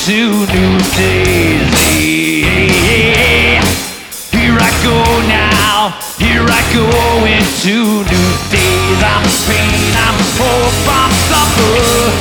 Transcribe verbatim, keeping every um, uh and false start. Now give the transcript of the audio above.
into new days. Yeah. Here I go now, here I go into new days. I'm pain, I'm hope, I'm suffer.